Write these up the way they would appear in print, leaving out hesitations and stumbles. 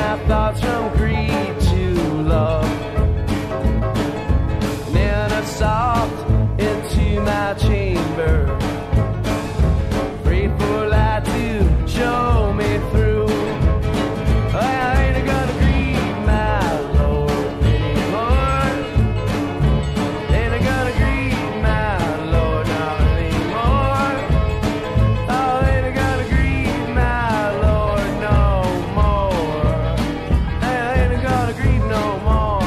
my thoughts from greed to love. And then I sought into my chamber, prayed for light to show me through. I ain't gonna grieve my Lord anymore. Ain't gonna grieve my Lord not anymore. Oh, ain't gonna grieve my Lord no more. Ain't gonna grieve no more.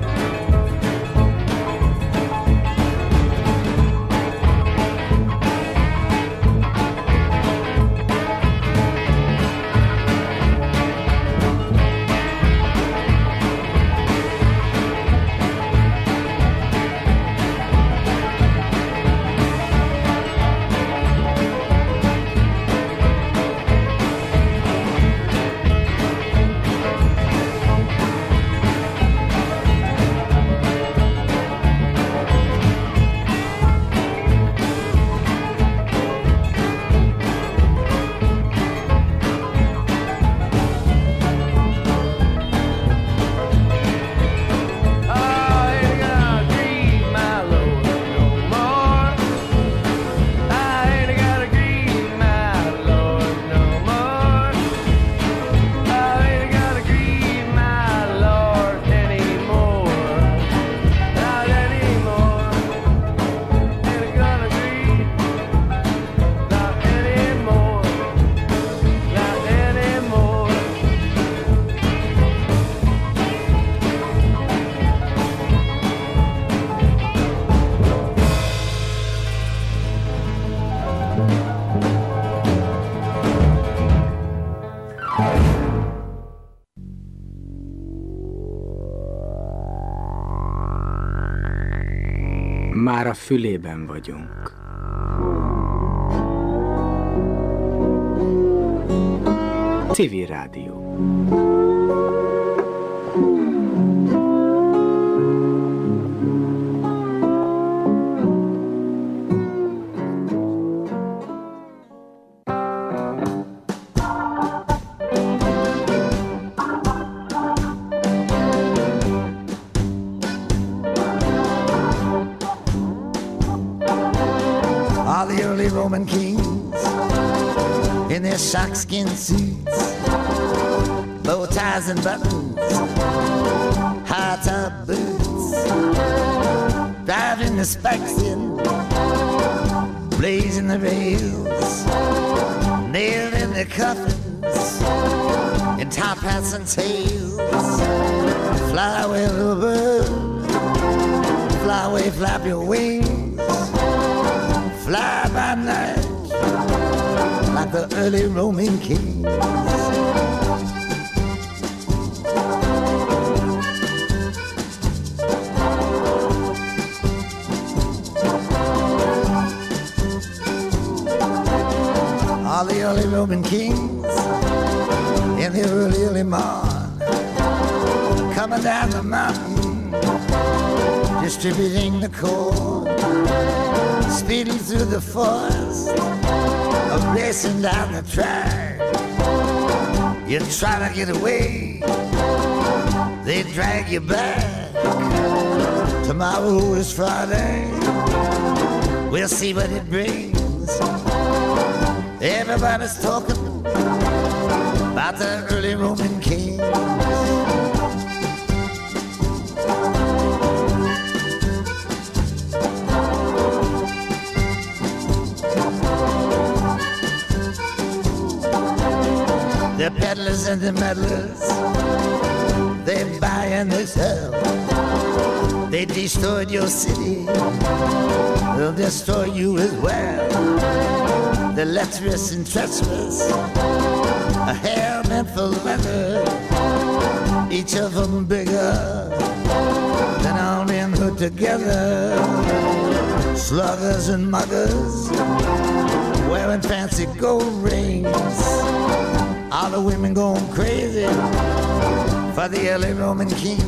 Már a fülében vagyunk. Civil Rádió. All the early Roman kings in their sharkskin suits, bow ties and buttons, high top boots, driving the spikes in, blazing the rails, nailed in their coffins, in top hats and tails. Fly away, little bird, fly away, flap your wings, fly by night like the early Roman kings. All the early Roman kings in the early morn, coming down the mountain, distributing the corn, speeding through the forest, racing down the track. You try to get away, they drag you back. Tomorrow is Friday, we'll see what it brings. Everybody's talking about the early Roman kings. The peddlers and the meddlers, they buy and they sell. They destroyed your city, they'll destroy you as well. The lecherous and treacherous, a hair meant for leather, each of them bigger than all them put together. Sluggers and muggers, wearing fancy gold rings, all the women going crazy for the early Roman king.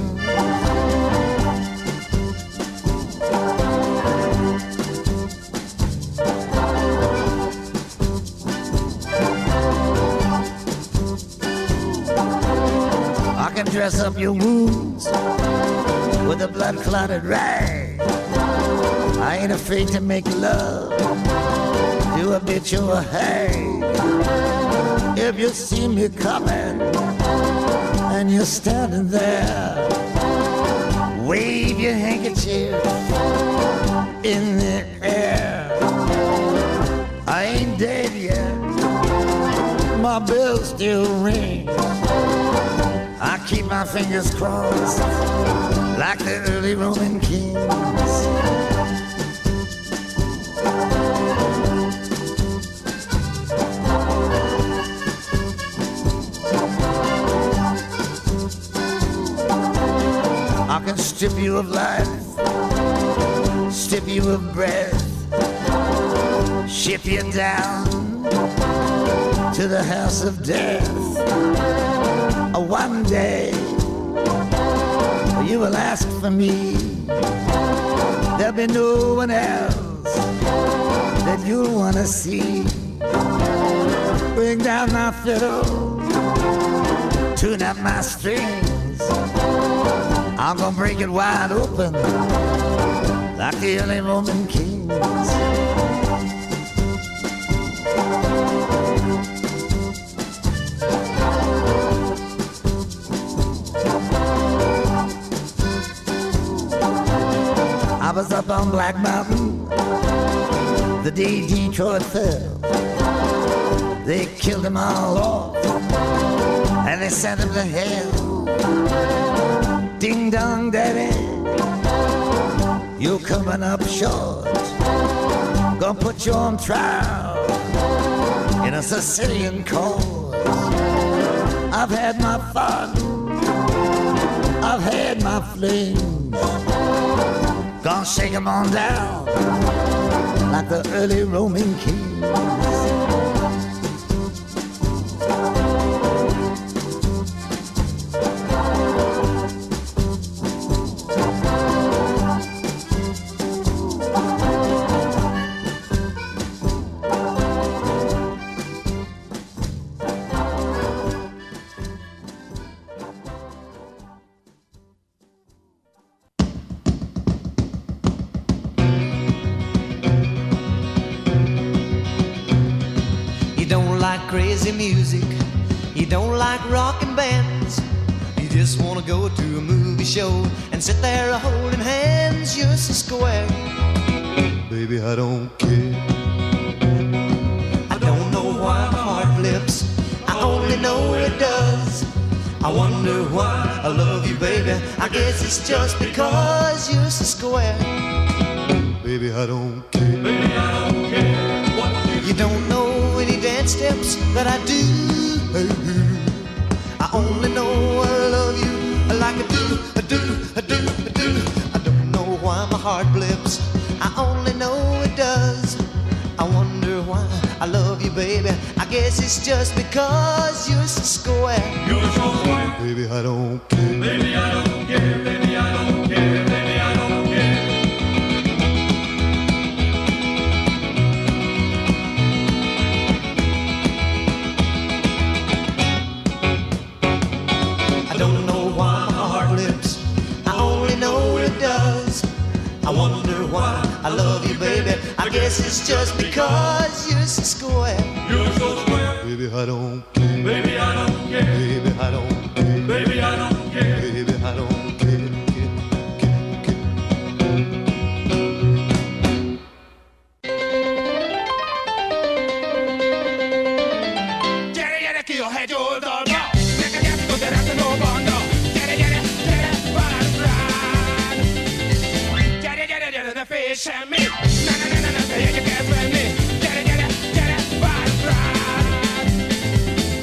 can dress up your wounds with a blood-clotted rag. I ain't afraid to make love to a bitch or a hag. If you see me coming and you're standing there, wave your handkerchief in the air. I ain't dead yet, my bell still rings. I keep my fingers crossed like the early Roman kings. I can strip you of life, strip you of breath, ship you down to the house of death. One day you will ask for me. There'll be no one else that you'll want to see. Bring down my fiddle, tune up my strings. I'm gonna break it wide open like the early Roman kings. I was up on Black Mountain the day Detroit fell. They killed them all off and they sent them to hell. Ding dong daddy, you're coming up short. Gonna put you on trial in a Sicilian court. I've had my fun, I've had my flings. Gonna shake 'em on down like the early Roman kings. Crazy music, you don't like rockin' bands. You just wanna go to a movie show and sit there holding hands. You're so square, baby, I don't care. I don't know why my heart flips, I only know it does. I wonder why I love you, baby. I guess it's just because you're so square, baby, I don't care. Baby, I don't care what you don't know any dance steps that I do. I only know I love you like I do, I do, I do, I do. I don't know why my heart blips, I only know it does. I wonder why I love you, baby. I guess it's just because you're so square. You're so square. Baby, I don't care. Baby, I don't care. Baby, I don't care. Baby, I don't care. I wonder why I love you, baby. I guess it's just because you're so square. You're so square. Baby, I don't care. Baby, I don't care. Baby, I don't care. Baby, I don't care. Baby, I don't care. And me, na na na na, you can't spend me. Get it, bottom ride.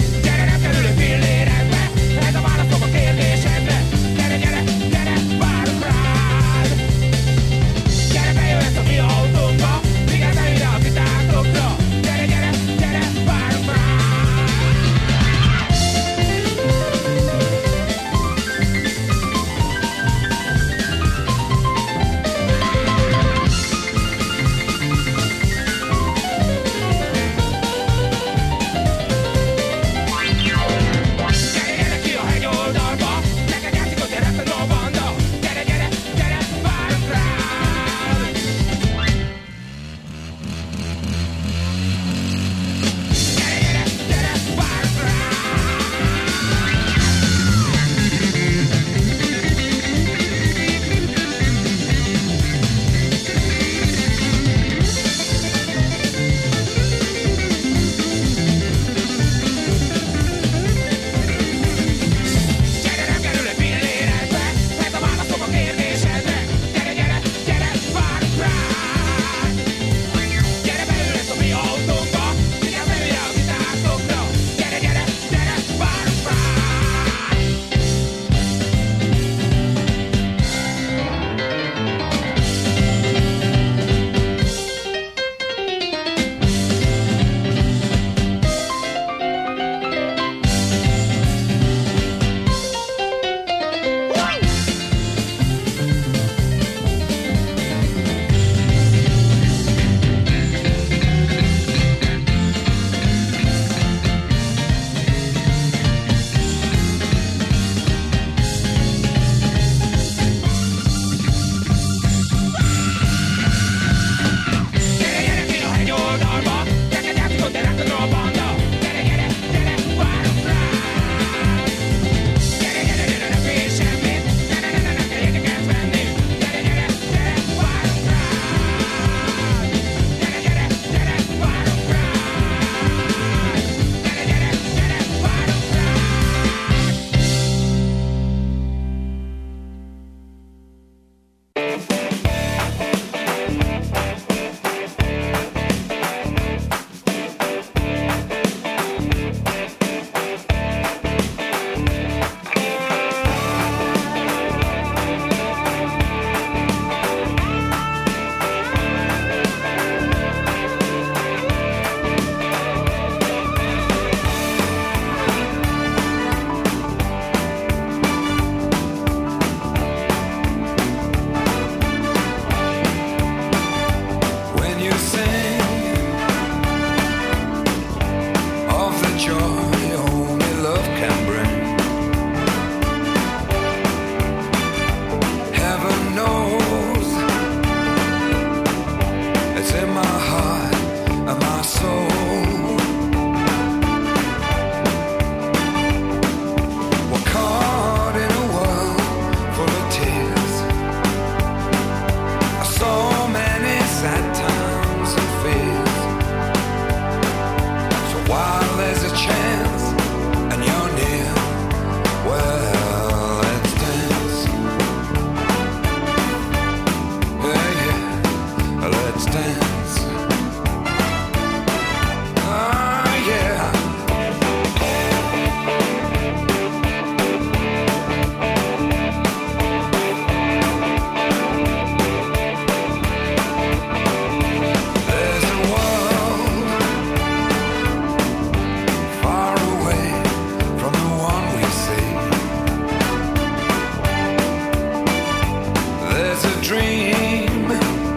dream.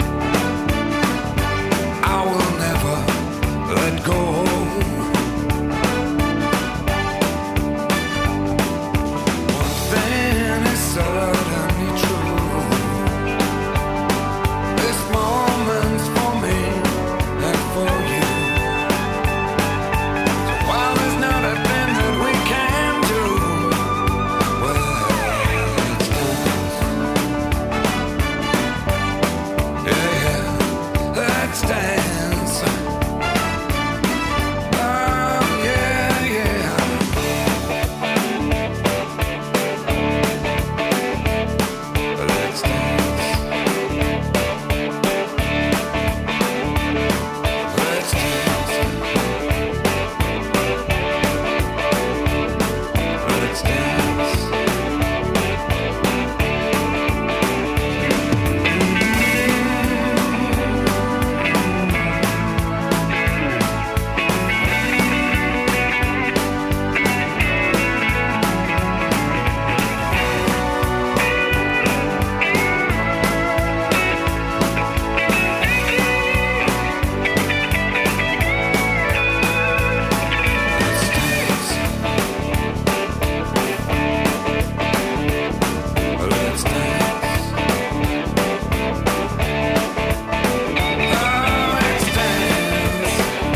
I will never let go. One thing is certainly true. This moment's for me and for you. So while there's not a thing that we can do, well, let's dance. Yeah, yeah, let's dance. Oh, yeah, yeah. Let's dance. Let's dance. Let's dance. Let's dance. Oh, let's dance.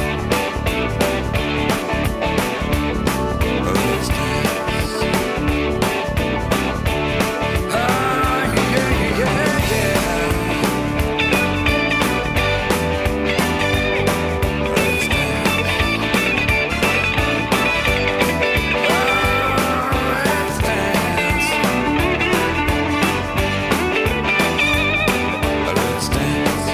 Let's dance. Oh, yeah, yeah, yeah. Let's dance. Oh, let's dance. Let's dance.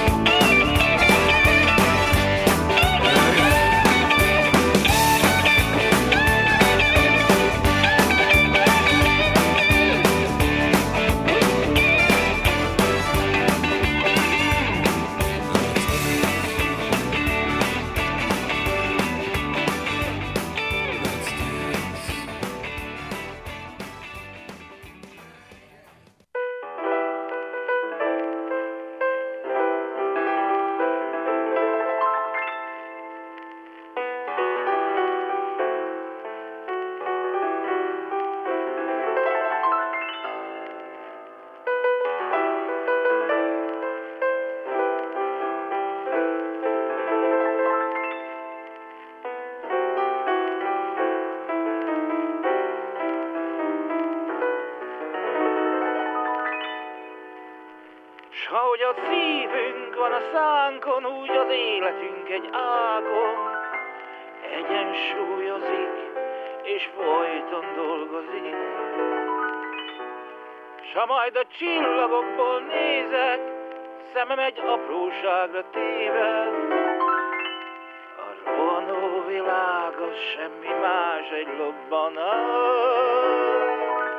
S ahogy a szívünk van a szánkon, úgy az életünk egy ágon egyensúlyozik, és folyton dolgozik. S ha majd a csillagokból nézek, szemem egy apróságra téved, a rohanó világ az semmi más, egy lobbanás.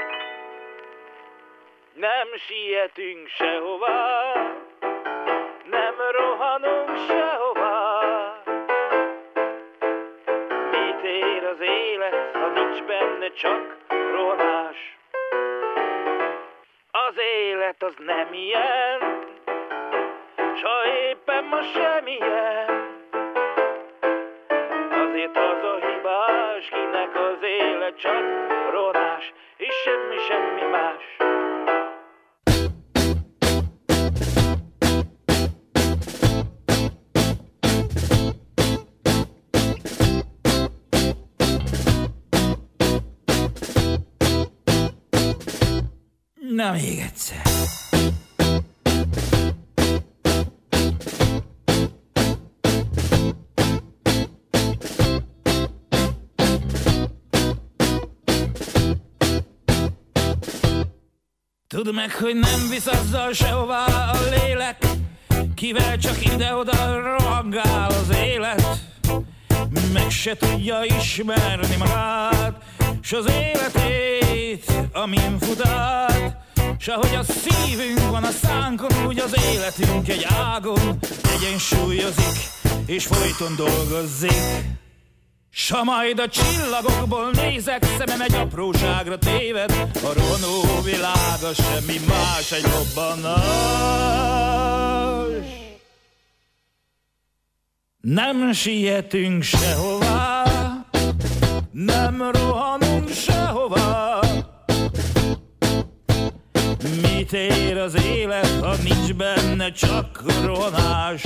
Nem sietünk sehová, nem rohanunk sehová. Mit ér az élet, ha nincs benne csak rohanás? Az élet az nem ilyen, s ha éppen ma semmilyen. Azért az a hibás, kinek az élet csak rohanás, és semmi más. Na még egyszer. Tudd meg, hogy nem visz azzal sehová a lélek, kivel csak ide-oda rohangál az élet. Meg se tudja ismerni magát, s az életét, amin fut át. S ahogy a szívünk van a szánkon, úgy az életünk egy ágon egyensúlyozik, és folyton dolgozik. S ha majd a csillagokból nézek, szemem egy apróságra téved, a rohanó világa semmi más, egy robbanás. Nem sietünk sehová, nem rohanunk sehová. Mit ér az élet, ha nincs benne csak rohanás?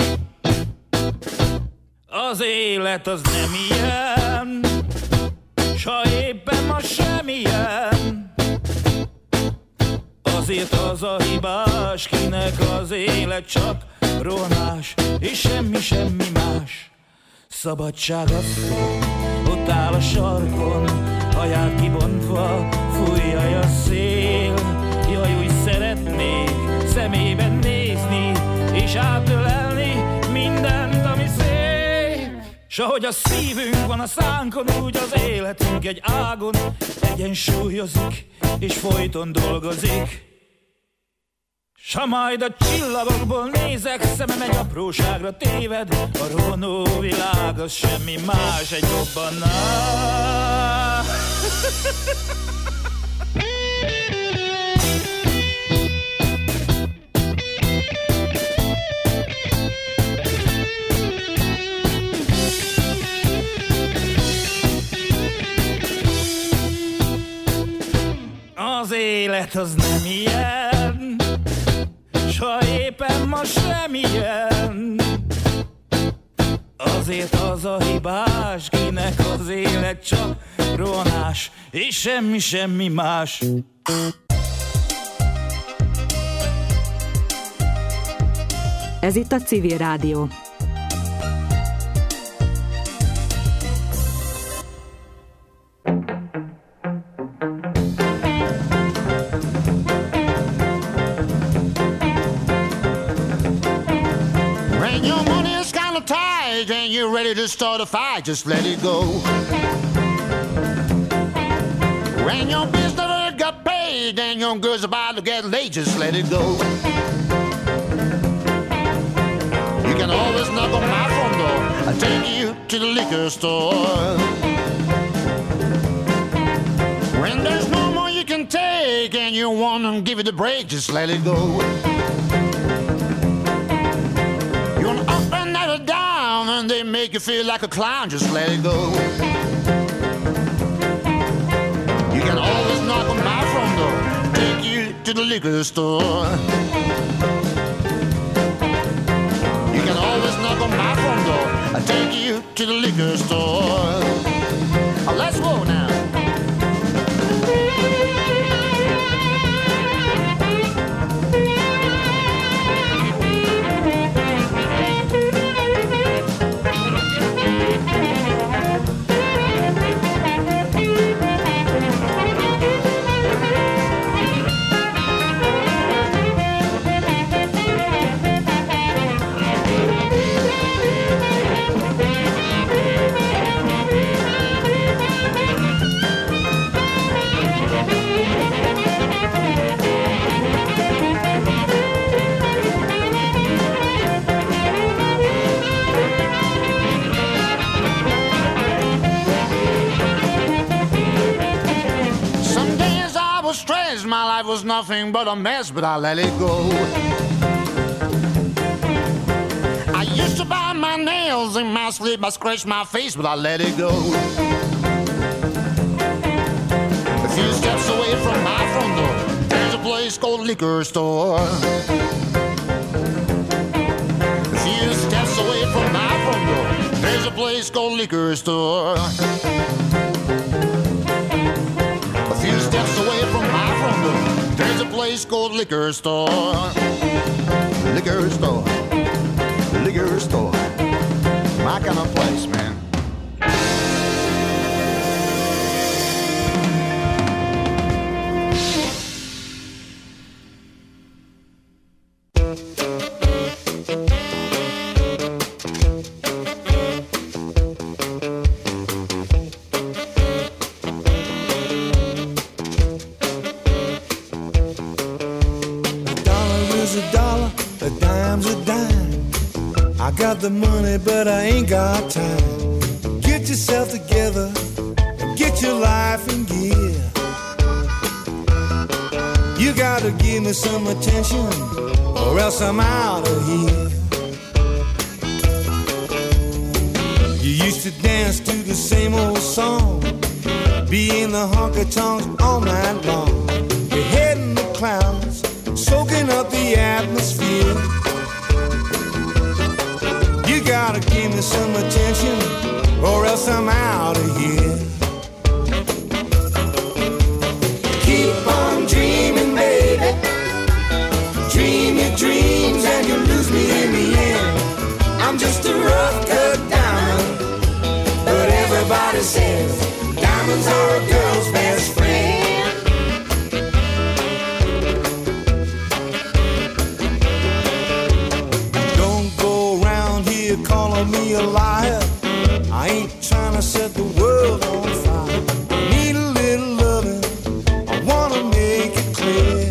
Az élet az nem ilyen, s ha éppen ma semmilyen. Azért az a hibás, kinek az élet csak rohanás, és semmi más. Szabadság asszony, ott áll a sarkon, haját kibontva, fújja a szél. Jaj, úgy szeretnék szemében nézni, és átölelni mindent, ami szép. S ahogy a szívünk van a szánkon, úgy az életünk egy ágon egyensúlyozik, és folyton dolgozik. S ha majd a csillagokból nézek, szemem egy apróságra téved, a rohanó világ az semmi más, egy robbanás. Az élet az nem ilyen, s ha éppen ma semmilyen. Azért az a hibás, kinek az élet csak rohanás, és semmi más. Ez itt a Civil Rádió. And you're ready to start a fight, just let it go. When your bills never got paid and your girl's about to get late, just let it go. You can always knock on my front door, I'll take you to the liquor store. When there's no more you can take and you wanna give it a break, just let it go. You wanna up and never down and they make you feel like a clown, just let it go. You can always knock on my front door, take you to the liquor store. You can always knock on my front door, I take you to the liquor store. Let's go now. My life was nothing but a mess, but I let it go. I used to bite my nails in my sleep, I scratched my face, but I let it go. A few steps away from my front door, there's a place called liquor store. A few steps away from my front door, there's a place called liquor store. A few steps away from my front door, there's a place called liquor store. Liquor store. Liquor store. My kind of place, man. got the money, but I ain't got time. Get Get yourself together and get your life in gear. You gotta give me some attention or else I'm out of here. You used to dance to the same old song, be in the honky-tonks all night long. Your head in the clouds, soaking up the atmosphere. You gotta give me some attention or else I'm out of here. Keep on dreaming, baby. Dream your dreams and you lose me in the end. I'm just a rough cut diamond, but everybody says diamonds are a girl's best friend. Don't go around here calling me a liar. I ain't trying to set the world on fire. I need a little loving, I wanna make it clear.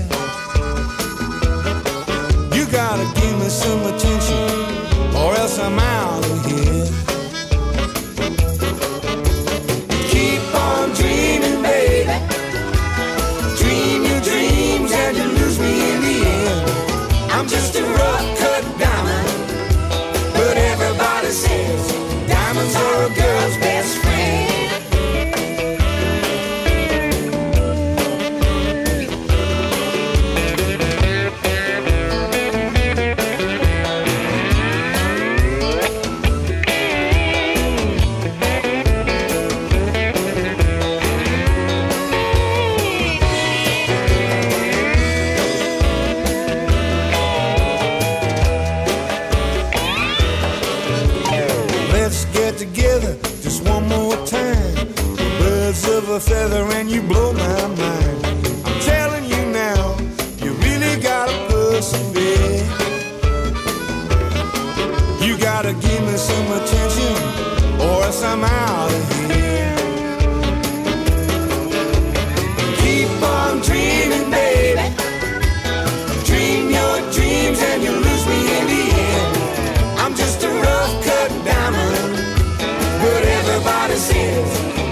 You gotta give me some attention or else I'm out of here. Keep on dreaming, baby. Dream your dreams and you lose me in the end. I'm just a rough cut diamond, but everybody says diamonds are a girl's best friend. Let's get together just one more time. Birds of a feather and you blow my mind. I'm telling you now, you really gotta persevere. You gotta give me some attention or else I'm out of here. Keep on dreaming, baby. Dream your dreams and you lose me in the end. I'm just a rough cut diamond, but everybody says